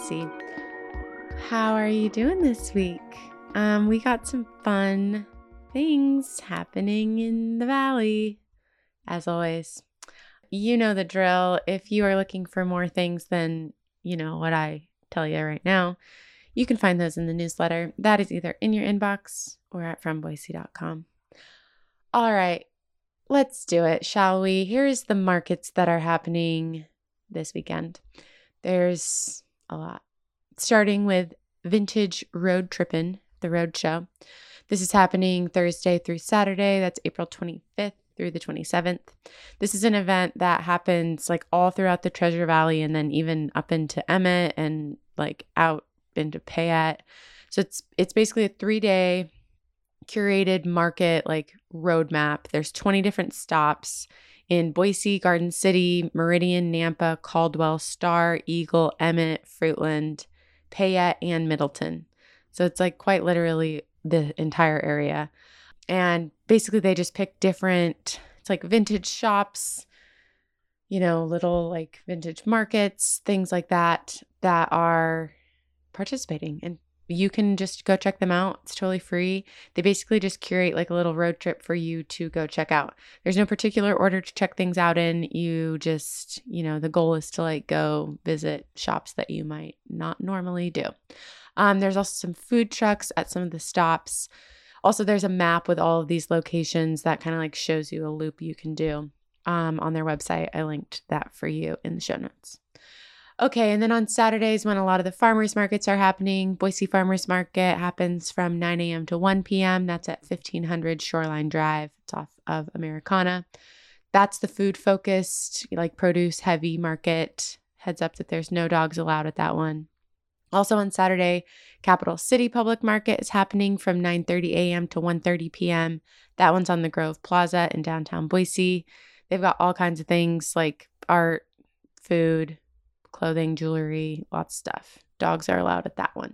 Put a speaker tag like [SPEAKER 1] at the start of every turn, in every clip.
[SPEAKER 1] Boise. How are you doing this week? We got some fun things happening in the valley, as always. You know the drill. If you are looking for more things than, what I tell you right now, you can find those in the newsletter. That is either in your inbox or at fromboise.com. All right, let's do it, shall we? Here's the markets that are happening this weekend. There's a lot. Starting with Vintage Road Trippin', the road show. This is happening Thursday through Saturday. That's April 25th through the 27th. This is an event that happens like all throughout the Treasure Valley and then even up into Emmett and like out into Payette. So it's basically a 3-day curated market like roadmap. There's 20 different stops in Boise, Garden City, Meridian, Nampa, Caldwell, Star, Eagle, Emmett, Fruitland, Payette, and Middleton. So it's like quite literally the entire area. And basically they just pick different, it's like vintage shops, little like vintage markets, things like that are participating. And you can just go check them out. It's totally free. They basically just curate like a little road trip for you to go check out. There's no particular order to check things out in. You just, the goal is to like go visit shops that you might not normally do. There's also some food trucks at some of the stops. Also, there's a map with all of these locations that kind of like shows you a loop you can do on their website. I linked that for you in the show notes. Okay, and then on Saturdays when a lot of the farmers markets are happening, Boise Farmers Market happens from 9 a.m. to 1 p.m. That's at 1500 Shoreline Drive. It's off of Americana. That's the food-focused, like produce-heavy market. Heads up that there's no dogs allowed at that one. Also on Saturday, Capital City Public Market is happening from 9:30 a.m. to 1:30 p.m. That one's on the Grove Plaza in downtown Boise. They've got all kinds of things like art, food, clothing, jewelry, lots of stuff. Dogs are allowed at that one.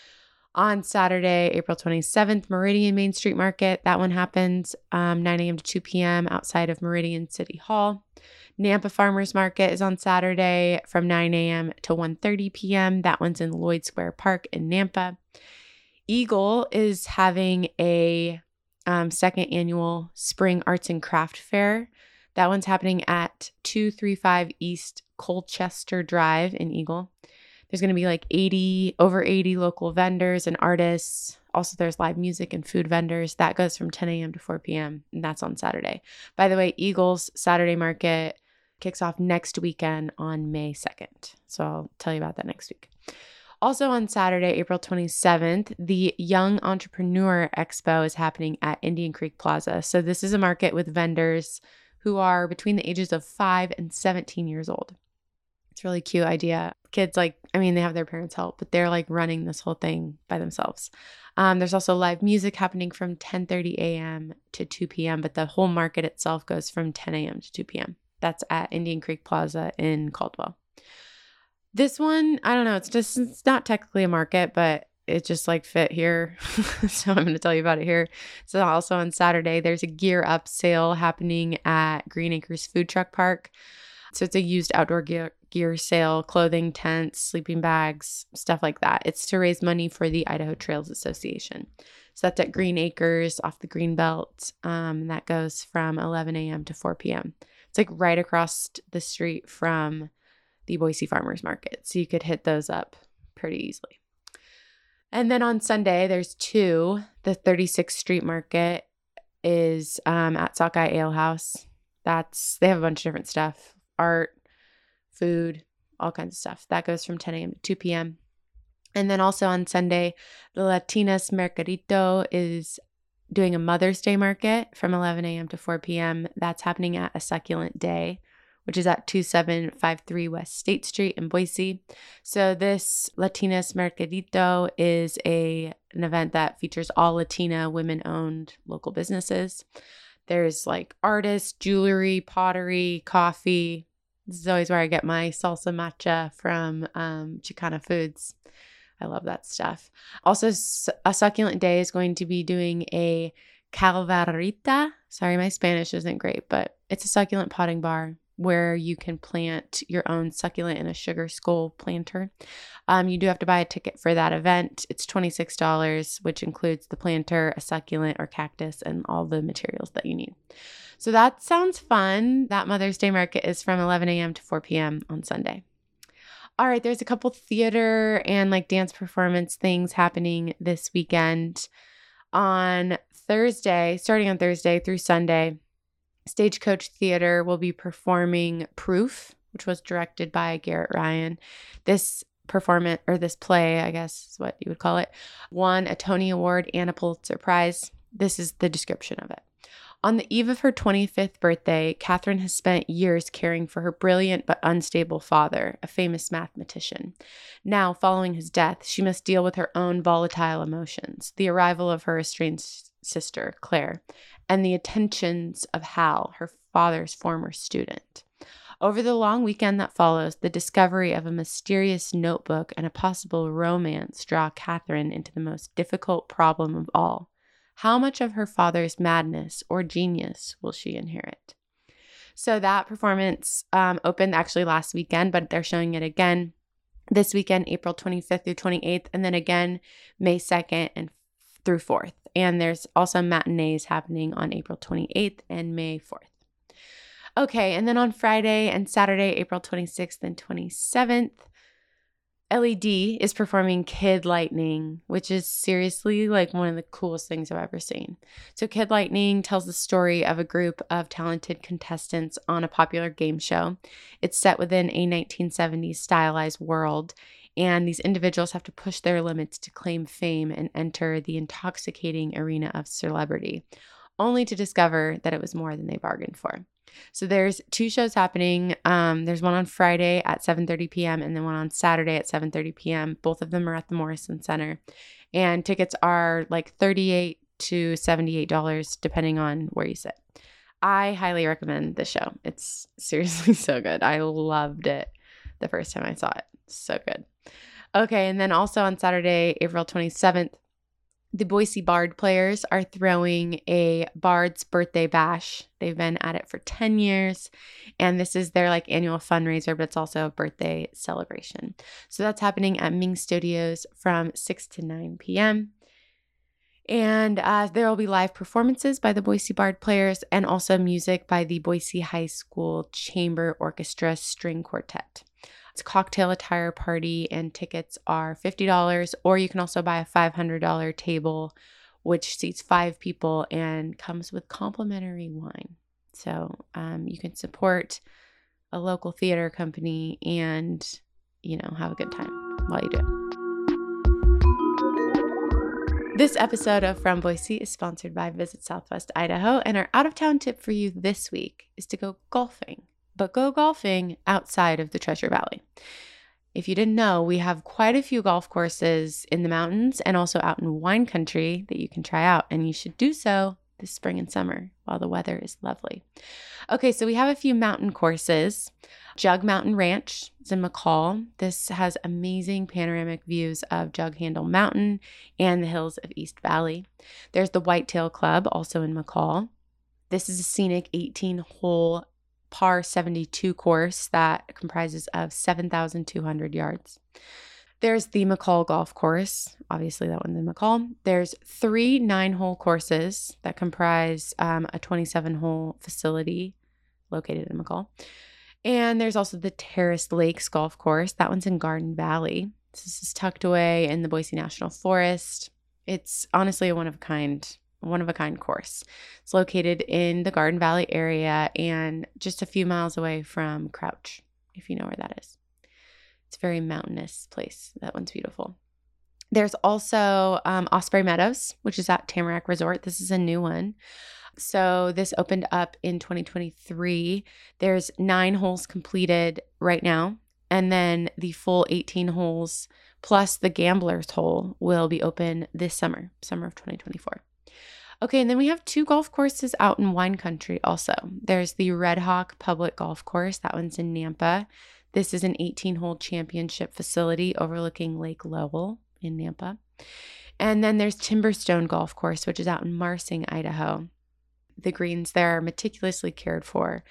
[SPEAKER 1] On Saturday, April 27th, Meridian Main Street Market. That one happens 9 a.m. to 2 p.m. outside of Meridian City Hall. Nampa Farmers Market is on Saturday from 9 a.m. to 1:30 p.m. That one's in Lloyd Square Park in Nampa. Eagle is having a second annual Spring Arts and Craft Fair. That one's happening at 235 East Colchester Drive in Eagle. There's going to be like over 80 local vendors and artists. Also, there's live music and food vendors. That goes from 10 a.m. to 4 p.m. and that's on Saturday. By the way, Eagle's Saturday market kicks off next weekend on May 2nd. So I'll tell you about that next week. Also on Saturday, April 27th, the Young Entrepreneur Expo is happening at Indian Creek Plaza. So this is a market with vendors who are between the ages of 5 and 17 years old. It's a really cute idea. Kids they have their parents' help, but they're like running this whole thing by themselves. There's also live music happening from 10:30 a.m. to 2 p.m., but the whole market itself goes from 10 a.m. to 2 p.m. That's at Indian Creek Plaza in Caldwell. This one, I don't know, it's not technically a market, but it just like fit here. So I'm going to tell you about it here. So also on Saturday, there's a gear up sale happening at Green Acres Food Truck Park. So it's a used outdoor gear sale, clothing, tents, sleeping bags, stuff like that. It's to raise money for the Idaho Trails Association. So that's at Green Acres off the Greenbelt. And that goes from 11 a.m. to 4 p.m. It's like right across the street from the Boise Farmers Market. So you could hit those up pretty easily. And then on Sunday, there's two. The 36th Street Market is at Sockeye Ale House. They have a bunch of different stuff. Art, food, all kinds of stuff. That goes from 10 a.m. to 2 p.m. And then also on Sunday, the Latinas Mercadito is doing a Mother's Day market from 11 a.m. to 4 p.m. That's happening at A Succulent Day, which is at 2753 West State Street in Boise. So this Latinas Mercadito is an event that features all Latina women-owned local businesses. There's like artists, jewelry, pottery, coffee. This is always where I get my salsa matcha from Chicana Foods. I love that stuff. Also, A Succulent Day is going to be doing a calvarita. Sorry, my Spanish isn't great, but it's a succulent potting bar where you can plant your own succulent in a sugar skull planter. You do have to buy a ticket for that event. It's $26, which includes the planter, a succulent or cactus, and all the materials that you need. So that sounds fun. That Mother's Day market is from 11 a.m. to 4 p.m. on Sunday. All right, there's a couple theater and like dance performance things happening this weekend. On Thursday, starting on Thursday through Sunday, Stagecoach Theater will be performing Proof, which was directed by Garrett Ryan. This performance, or this play, I guess is what you would call it, won a Tony Award and a Pulitzer Prize. This is the description of it. On the eve of her 25th birthday, Catherine has spent years caring for her brilliant but unstable father, a famous mathematician. Now, following his death, she must deal with her own volatile emotions, the arrival of her estranged sister, Claire, and the attentions of Hal, her father's former student. Over the long weekend that follows, the discovery of a mysterious notebook and a possible romance draw Catherine into the most difficult problem of all. How much of her father's madness or genius will she inherit? So that performance opened actually last weekend, but they're showing it again this weekend, April 25th through 28th, and then again May 2nd and through 4th. And there's also matinees happening on April 28th and May 4th. Okay, and then on Friday and Saturday, April 26th and 27th, LED is performing Kid Lightning, which is seriously like one of the coolest things I've ever seen. So Kid Lightning tells the story of a group of talented contestants on a popular game show. It's set within a 1970s stylized world, and these individuals have to push their limits to claim fame and enter the intoxicating arena of celebrity, only to discover that it was more than they bargained for. So there's two shows happening. There's one on Friday at 7:30 p.m. and then one on Saturday at 7:30 p.m. Both of them are at the Morrison Center. And tickets are like $38 to $78 depending on where you sit. I highly recommend this show. It's seriously so good. I loved it the first time I saw it. So good. Okay, and then also on Saturday, April 27th, the Boise Bard Players are throwing a Bard's Birthday Bash. They've been at it for 10 years, and this is their like annual fundraiser, but it's also a birthday celebration. So that's happening at Ming Studios from 6 to 9 p.m. And there will be live performances by the Boise Bard Players and also music by the Boise High School Chamber Orchestra String Quartet. It's a cocktail attire party, and tickets are $50, or you can also buy a $500 table, which seats 5 people and comes with complimentary wine. So you can support a local theater company and, have a good time while you do it. This episode of From Boise is sponsored by Visit Southwest Idaho, and our out-of-town tip for you this week is to go golfing. But go golfing outside of the Treasure Valley. If you didn't know, we have quite a few golf courses in the mountains and also out in wine country that you can try out, and you should do so this spring and summer while the weather is lovely. Okay, so we have a few mountain courses. Jug Mountain Ranch is in McCall. This has amazing panoramic views of Jug Handle Mountain and the hills of East Valley. There's the Whitetail Club, also in McCall. This is a scenic 18-hole par 72 course that comprises of 7,200 yards. There's the McCall Golf Course. Obviously, that one's in McCall. There's 3 9-hole courses that comprise a 27-hole facility located in McCall. And there's also the Terrace Lakes Golf Course. That one's in Garden Valley. This is tucked away in the Boise National Forest. It's honestly a one-of-a-kind course. It's located in the Garden Valley area and just a few miles away from Crouch, if you know where that is. It's a very mountainous place. That one's beautiful. There's also Osprey Meadows, which is at Tamarack Resort. This is a new one. So this opened up in 2023. There's 9 holes completed right now. And then the full 18 holes plus the Gambler's Hole will be open this summer of 2024. Okay, and then we have 2 golf courses out in wine country also. There's the Red Hawk Public Golf Course. That one's in Nampa. This is an 18-hole championship facility overlooking Lake Lowell in Nampa. And then there's Timberstone Golf Course, which is out in Marsing, Idaho. The greens there are meticulously cared for,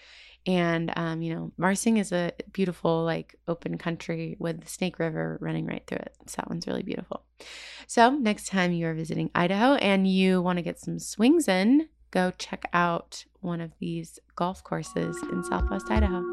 [SPEAKER 1] And, Marsing is a beautiful, like, open country with the Snake River running right through it. So that one's really beautiful. So next time you are visiting Idaho and you want to get some swings in, go check out one of these golf courses in Southwest Idaho.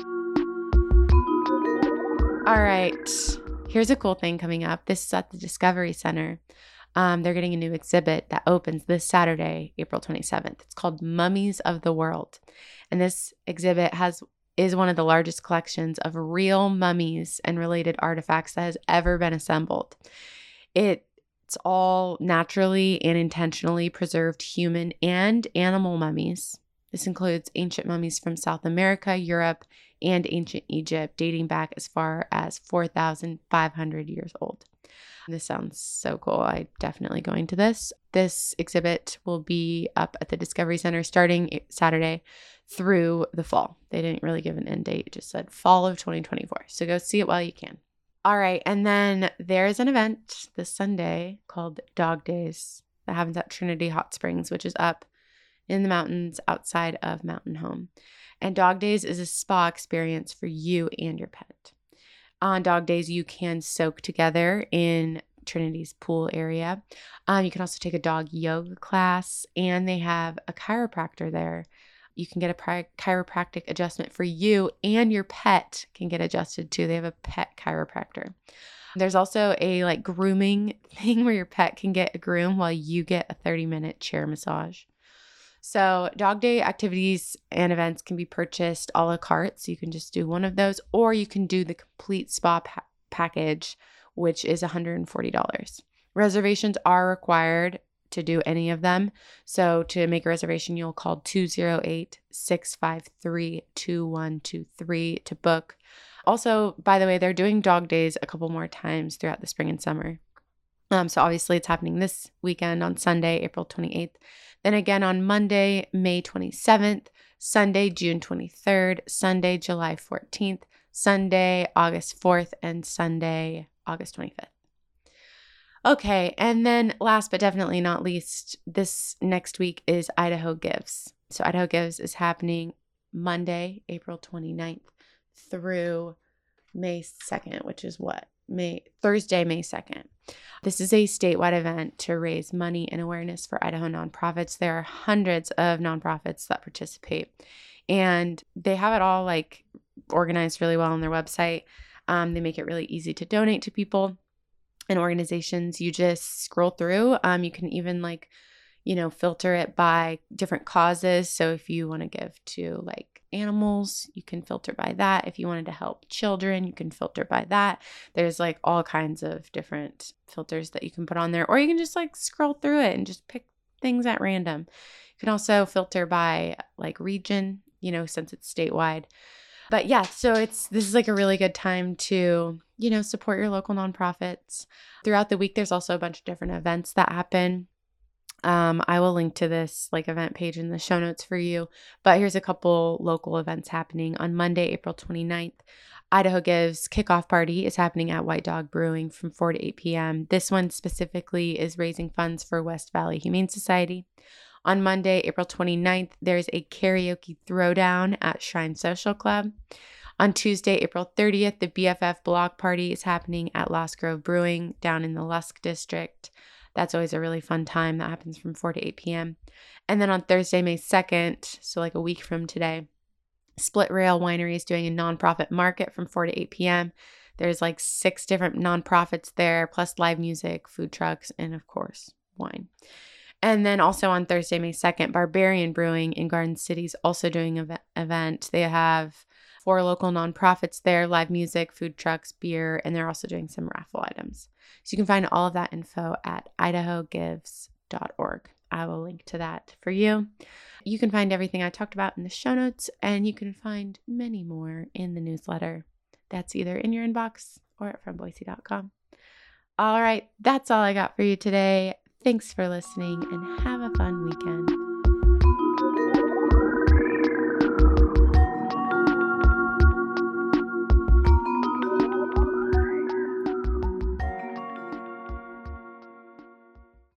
[SPEAKER 1] All right. Here's a cool thing coming up. This is at the Discovery Center. They're getting a new exhibit that opens this Saturday, April 27th. It's called Mummies of the World. And this exhibit is one of the largest collections of real mummies and related artifacts that has ever been assembled. It's all naturally and intentionally preserved human and animal mummies. This includes ancient mummies from South America, Europe, and ancient Egypt, dating back as far as 4,500 years old. This sounds so cool. I'm definitely going to this. This exhibit will be up at the Discovery Center starting Saturday through the fall. They didn't really give an end date. It just said fall of 2024. So go see it while you can. All right. And then there's an event this Sunday called Dog Days that happens at Trinity Hot Springs, which is up in the mountains outside of Mountain Home. And Dog Days is a spa experience for you and your pet. On Dog Days, you can soak together in Trinity's pool area. You can also take a dog yoga class, and they have a chiropractor there. You can get a chiropractic adjustment for you, and your pet can get adjusted too. They have a pet chiropractor. There's also a grooming thing where your pet can get a groom while you get a 30-minute chair massage. So Dog Day activities and events can be purchased a la carte. So you can just do one of those, or you can do the complete spa package, which is $140. Reservations are required to do any of them. So to make a reservation, you'll call 208-653-2123 to book. Also, by the way, they're doing Dog Days a couple more times throughout the spring and summer. So obviously it's happening this weekend on Sunday, April 28th. Then again on Monday, May 27th, Sunday, June 23rd, Sunday, July 14th, Sunday, August 4th, and Sunday, August 25th. Okay, and then last but definitely not least, this next week is Idaho Gives. So Idaho Gives is happening Monday, April 29th through May 2nd, which is Thursday, May 2nd. This is a statewide event to raise money and awareness for Idaho nonprofits. There are hundreds of nonprofits that participate, and they have it all organized really well on their website. They make it really easy to donate to people and organizations. You just scroll through. You can even filter it by different causes. So if you want to give to animals, you can filter by that. If you wanted to help children, you can filter by that. There's all kinds of different filters that you can put on there, or you can just scroll through it and just pick things at random. You can also filter by region, since it's statewide. But yeah, so this is a really good time to, support your local nonprofits. Throughout the week, there's also a bunch of different events that happen. I will link to this event page in the show notes for you, but here's a couple local events happening. On Monday, April 29th, Idaho Gives kickoff party is happening at White Dog Brewing from 4 to 8 p.m. This one specifically is raising funds for West Valley Humane Society. On Monday, April 29th, there's a karaoke throwdown at Shrine Social Club. On Tuesday, April 30th, the BFF block party is happening at Lost Grove Brewing down in the Lusk District. That's always a really fun time. That happens from 4 to 8 p.m. And then on Thursday, May 2nd, so a week from today, Split Rail Winery is doing a nonprofit market from 4 to 8 p.m. There's 6 different nonprofits there, plus live music, food trucks, and of course, wine. And then also on Thursday, May 2nd, Barbarian Brewing in Garden City is also doing an event. They have 4 local nonprofits there, live music, food trucks, beer, and they're also doing some raffle items. So you can find all of that info at idahogives.org. I will link to that for you. You can find everything I talked about in the show notes, and you can find many more in the newsletter. That's either in your inbox or at fromboise.com. All right, that's all I got for you today. Thanks for listening, and have a fun weekend.